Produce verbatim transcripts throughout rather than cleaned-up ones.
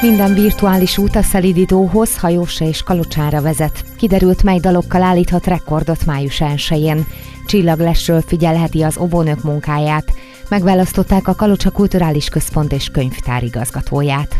Minden virtuális út a Szelídítóhoz, Hajósra és Kalocsára vezet. Kiderült, mely dalokkal állíthat rekordot május elsején. Csillaglesről figyelheti az óvónők munkáját. Megválasztották a Kalocsa Kulturális Központ és Könyvtár igazgatóját.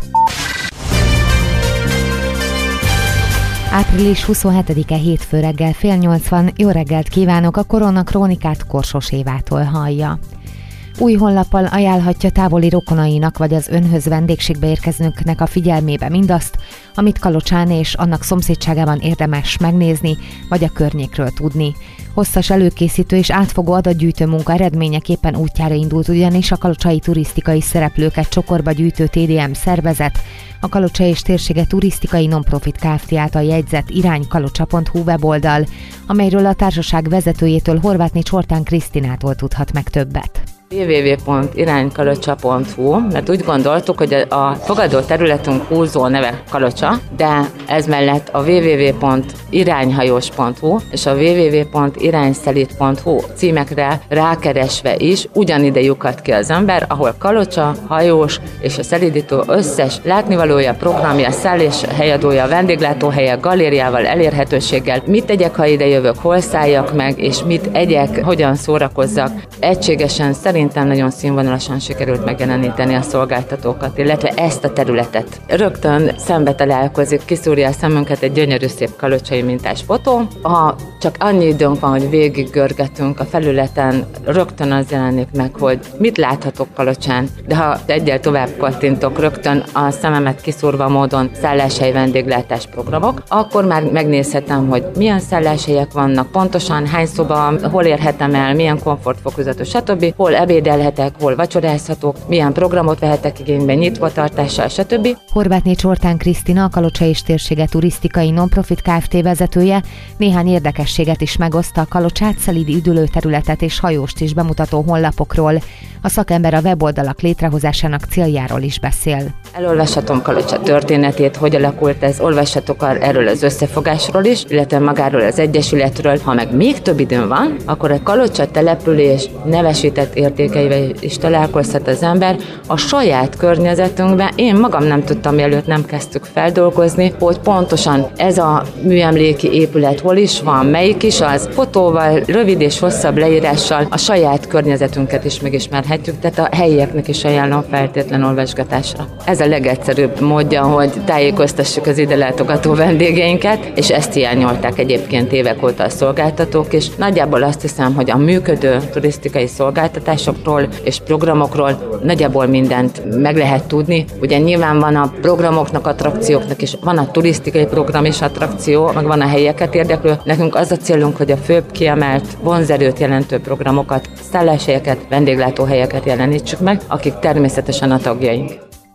április huszonhetedike hétfő reggel fél nyolc van. Jó reggelt kívánok, a Korona Krónikát Korsos Évától hallja. Új honlappal ajánlhatja távoli rokonainak vagy az önhöz vendégségbe érkezőknek a figyelmébe mindazt, amit Kalocsán és annak szomszédságában érdemes megnézni, vagy a környékről tudni. Hosszas előkészítő és átfogó adatgyűjtő munka eredményeképpen útjára indult ugyanis a kalocsai turisztikai szereplőket csokorba gyűjtő té dé em szervezet, a Kalocsa és Térsége Turisztikai Nonprofit Kft. Által jegyzett iránykalocsa pont hu weboldal, amelyről a társaság vezetőjétől, Horvátné Csortán Krisztinától tudhat meg többet. double-u double-u double-u pont iránykalocsa pont hu, mert úgy gondoltuk, hogy a fogadó területünk húzó neve Kalocsa, de ez mellett a double-u double-u double-u pont irányhajós pont hu és a double-u double-u double-u pont irányszelid pont hu címekre rákeresve is ugyanide lyukat ki az ember, ahol Kalocsa, hajós és a szelídító összes látnivalója, programja, szállás helyadója, vendéglátóhelye, galériával, elérhetőséggel, mit tegyek, ha ide jövök, hol szálljak meg, és mit egyek, hogyan szórakozzak. Egységesen szerintem nagyon színvonalasan sikerült megjeleníteni a szolgáltatókat, illetve ezt a területet. Rögtön szembe találkozik, kiszúrja a szemünket egy gyönyörű szép kalocsai mintás fotó. Ha csak annyi időnk van, hogy végiggörgetünk a felületen, rögtön az jelenik meg, hogy mit láthatok Kalocsán, de ha egyel tovább kattintok, rögtön a szememet kiszúrva módon szálláshely, vendéglátás programok, akkor már megnézhetem, hogy milyen szálláshelyek vannak, pontosan hány szoba, hol érhetem el, milyen komfortfokozatos, stb. Hol ebédelhetek, hol vacsorázhatok, milyen programot vehetek igénybe, nyitvatartással, stb. Horvátné Csortán Krisztina, a Kalocsa és Térsége Turisztikai Nonprofit Kft. Vezetője néhány érdekességet is megoszta a Kalocsát, szelídi üdülőterületet és hajóst is bemutató honlapokról. A szakember a weboldalak létrehozásának céljáról is beszél. Elolvashatom Kalocsa történetét, hogy alakult ez, olvashatok erről az összefogásról is, illetve magáról az egyesületről. Ha meg még több időm van, akkor a Kalocsa település nevesített értékeivel is találkozhat az ember a saját környezetünkben. Én magam nem tudtam, mielőtt nem kezdtük feldolgozni, hogy pontosan ez a műemléki épület hol is van, melyik is az, fotóval, rövid és hosszabb leírással a saját környezetünket is megismerhetjük, tehát a helyieknek is ajánlom feltétlen olvasgatásra. Ez a legegyszerűbb módja, hogy tájékoztassuk az ide látogató vendégeinket, és ezt hiányolták egyébként évek óta a szolgáltatók, és nagyjából azt hiszem, hogy a működő turisztikai szolgáltatásokról és programokról nagyjából mindent meg lehet tudni. Ugye nyilván van a programoknak, attrakcióknak is, van a turisztikai program és attrakció, meg van a helyeket érdeklő. Nekünk az a célunk, hogy a főbb kiemelt vonzerőt jelentő programokat, szálláshelyeket, vendéglátóhelyeket jelenítsük meg, akik természetesen a tagjaink.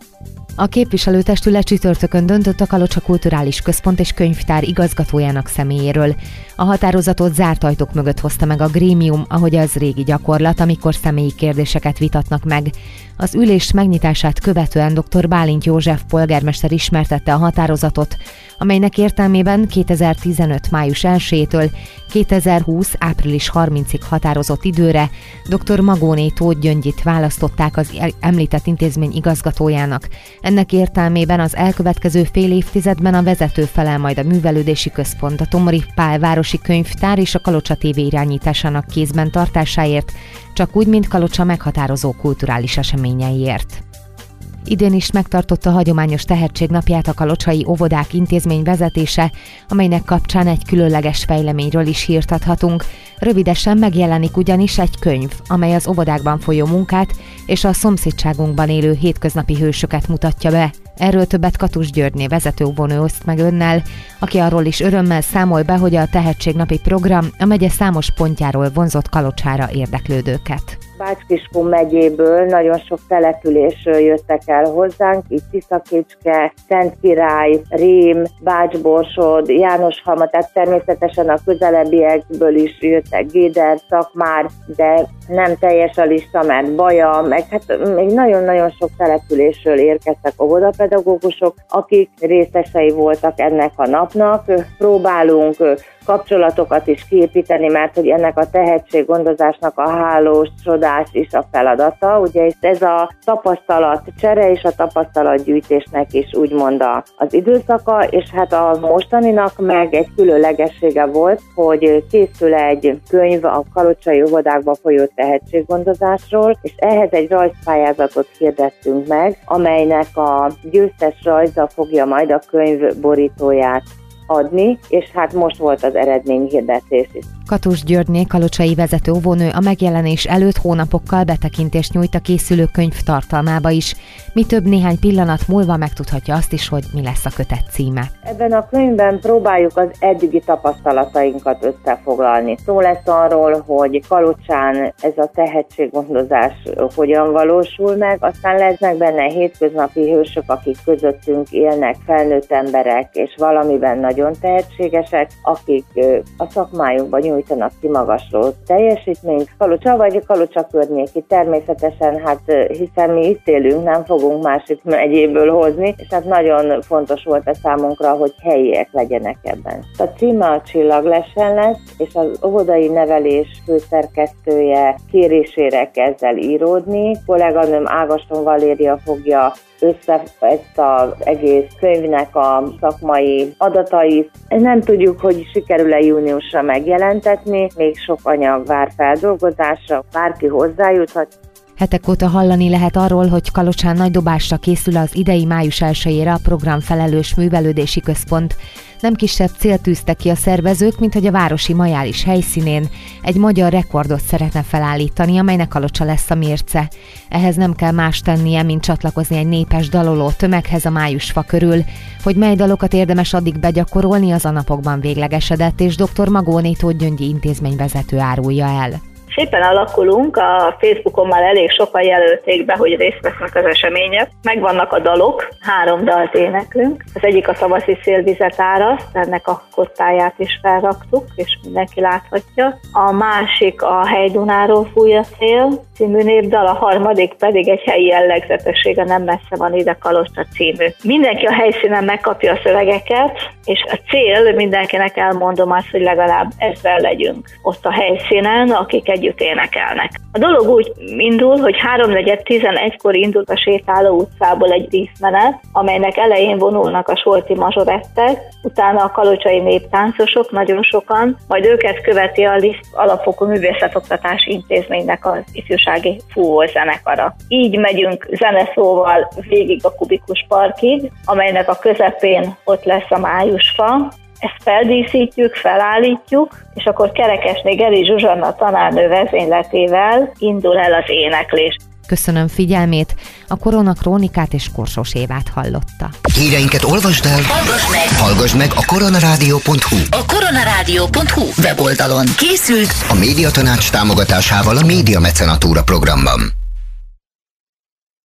A képviselőtestület csütörtökön döntött a Kalocsa Kulturális Központ és Könyvtár igazgatójának személyéről. A határozatot zárt ajtók mögött hozta meg a grémium, ahogy az régi gyakorlat, amikor személyi kérdéseket vitatnak meg. Az ülés megnyitását követően dr. Bálint József polgármester ismertette a határozatot, amelynek értelmében kétezer-tizenöt. május elsejétől kétezer-húsz. április harmincadikáig határozott időre dr. Magóné Tóth Gyöngyit választották az említett intézmény igazgatójának. Ennek értelmében az elkövetkező fél évtizedben a vezető felel majd a művelődési központ, a Tomori Pál városi könyvtár és a Kalocsa té vé irányításának kézben tartásáért, csak úgy, mint Kalocsa meghatározó kulturális eseményeiért. Idén is megtartotta a hagyományos tehetségnapját a kalocsai óvodák intézmény vezetése, amelynek kapcsán egy különleges fejleményről is hírt adhatunk. Rövidesen megjelenik ugyanis egy könyv, amely az óvodákban folyó munkát és a szomszédságunkban élő hétköznapi hősöket mutatja be. Erről többet Katus Györgyné vezető óvónő oszt meg önnel, aki arról is örömmel számol be, hogy a tehetségnapi program a megye számos pontjáról vonzott Kalocsára érdeklődőket. Bács-Kiskun megyéből nagyon sok településről jöttek el hozzánk, itt Tiszakicske, Szentkirály, Rém, Bács-Borsod, Jánoshalma, tehát természetesen a közelebbiekből is jöttek, Géder, Szakmár, de nem teljes a lista, mert Baja, meg hát még nagyon-nagyon sok településről érkeztek óvodapedagógusok, akik részesei voltak ennek a napnak. Próbálunk kapcsolatokat is kiépíteni, mert hogy ennek a tehetséggondozásnak a hálós, csodás tanulás is a feladata, ugye ez a tapasztalatcsere és a tapasztalatgyűjtésnek is úgymond az időszaka, és hát a mostaninak meg egy különlegessége volt, hogy készül egy könyv a kalocsai óvodákba folyó tehetséggondozásról, és ehhez egy rajzpályázatot hirdettünk meg, amelynek a győztes rajza fogja majd a könyv borítóját adni, és hát most volt az eredményhirdetés is. Katus Györgyné, kalocsai vezető óvónő a megjelenés előtt hónapokkal betekintést nyújt a készülő könyv tartalmába is. Mi több, néhány pillanat múlva megtudhatja azt is, hogy mi lesz a kötet címe. Ebben a könyvben próbáljuk az eddigi tapasztalatainkat összefoglalni. Szó lesz arról, hogy Kalocsán ez a tehetséggondozás hogyan valósul meg, aztán lesznek benne hétköznapi hősök, akik közöttünk élnek, felnőtt emberek, és valamiben nagyon tehetségesek, akik a szakmájukban nyújtanak kimagasló teljesítményt. Kalocsa vagy Kalocsa környéki, természetesen, hát hiszen mi itt élünk, nem fogunk másik megyéből hozni, és hát nagyon fontos volt a számunkra, hogy helyiek legyenek ebben. A címe a Csillaglesen lesz, és az óvodai nevelés főszerkesztője kérésére kezd el íródni. Kolléganőm Ágaston Valéria fogja össze ezt az egész könyvnek a szakmai adatait. Nem tudjuk, hogy sikerül-e júniusra megjelentetni, még sok anyag vár feldolgozásra, bárki hozzájuthat. Hetek óta hallani lehet arról, hogy Kalocsán nagy dobásra készül az idei május elsejére a programfelelős művelődési központ. Nem kisebb célt tűztek ki a szervezők, mint hogy a városi majális helyszínén egy magyar rekordot szeretne felállítani, amelynek Kalocsa lesz a mérce. Ehhez nem kell más tennie, mint csatlakozni egy népes daloló tömeghez a májusfa körül. Hogy mely dalokat érdemes addig begyakorolni, az a napokban véglegesedett, és dr. Magóné Tóth Gyöngyi intézményvezető árulja el. Szépen alakulunk, a Facebookon már elég sokan jelölték be, hogy részt vesznek az események. Megvannak a dalok, három dalt éneklünk. Az egyik a Tavaszi szélvizet áraszt, ennek a kottáját is felraktuk, és mindenki láthatja. A másik a Hely Dunáról fúj a szél című népdal, a harmadik pedig egy helyi jellegzetessége, nem messze van ide, Kalocsa című. Mindenki a helyszínen megkapja a szövegeket, és a cél, mindenkinek elmondom azt, hogy legalább ezzel legyünk ott a helyszínen, akik együtt énekelnek. A dolog úgy indul, hogy háromnegyed tizenegykor indult a sétáló utcából egy díszmenet, amelynek elején vonulnak a solti mazsorettek, utána a kalocsai néptáncosok, nagyon sokan, majd őket követi a Liszt Alapfokú Művészetoktatási Intézménynek az ifjúsági fúvózenekara. Így megyünk zeneszóval végig a Kubikus Parkig, amelynek a közepén ott lesz a májusfa. Ezt feldíszítjük, felállítjuk, és akkor Kerekesné Geri Zsuzsanna tanárnő vezényletével indul el az éneklés. Köszönöm figyelmét, a Koronakrónikát és Korsós Évát hallotta. Híreinket olvasd el, hallgass meg, hallgass meg a koronarádió pont hu. A koronarádió pont hu weboldalon készült a Médiatanács támogatásával a Média Mecenatúra programban.